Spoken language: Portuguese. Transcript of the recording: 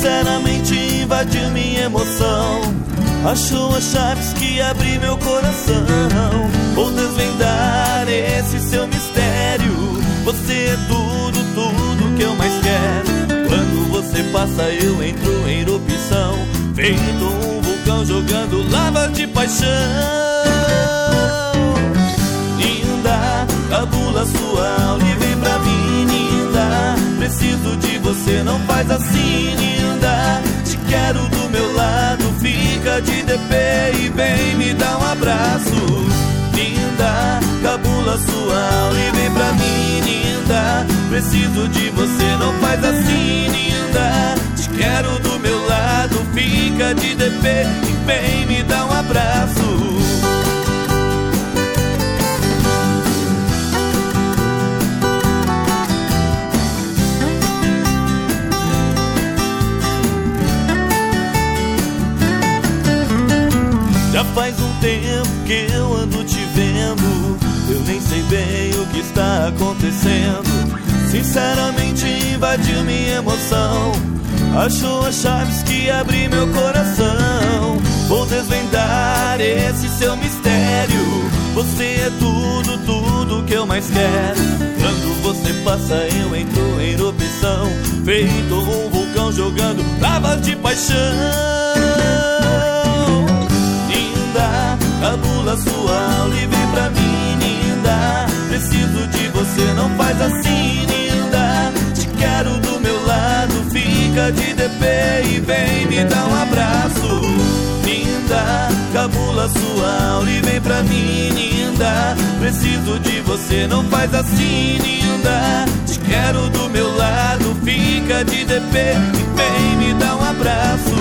sinceramente invadiu minha emoção. Achou as chaves que abriu meu coração. Vou desvendar esse seu mistério. Você é tudo, tudo que eu mais quero. Quando você passa eu entro em erupção, feito um vulcão jogando lava de paixão. Linda, cabula sua alma e vem pra mim, linda. Preciso de você, não faz assim, linda. Te quero do meu lado, fica de DP e vem me dar um abraço. Linda, cabula sua alma e vem pra mim, linda. Preciso de você, não faz assim, linda. Te quero do meu lado, fica de DP e vem me dar um abraço. Já faz um tempo que eu ando te vendo, eu nem sei bem o que está acontecendo. Sinceramente invadiu minha emoção. Achou as chaves que abriu meu coração. Vou desvendar esse seu mistério. Você é tudo, tudo que eu mais quero. Quando você passa eu entro em erupção, feito um vulcão jogando lavas de paixão. Cabula sua alma e vem pra mim, linda. Preciso de você, não faz assim, linda. Te quero do meu lado, fica de DP e vem me dar um abraço. Linda, cabula sua alma e vem pra mim, linda. Preciso de você, não faz assim, linda. Te quero do meu lado, fica de DP e vem me dar um abraço.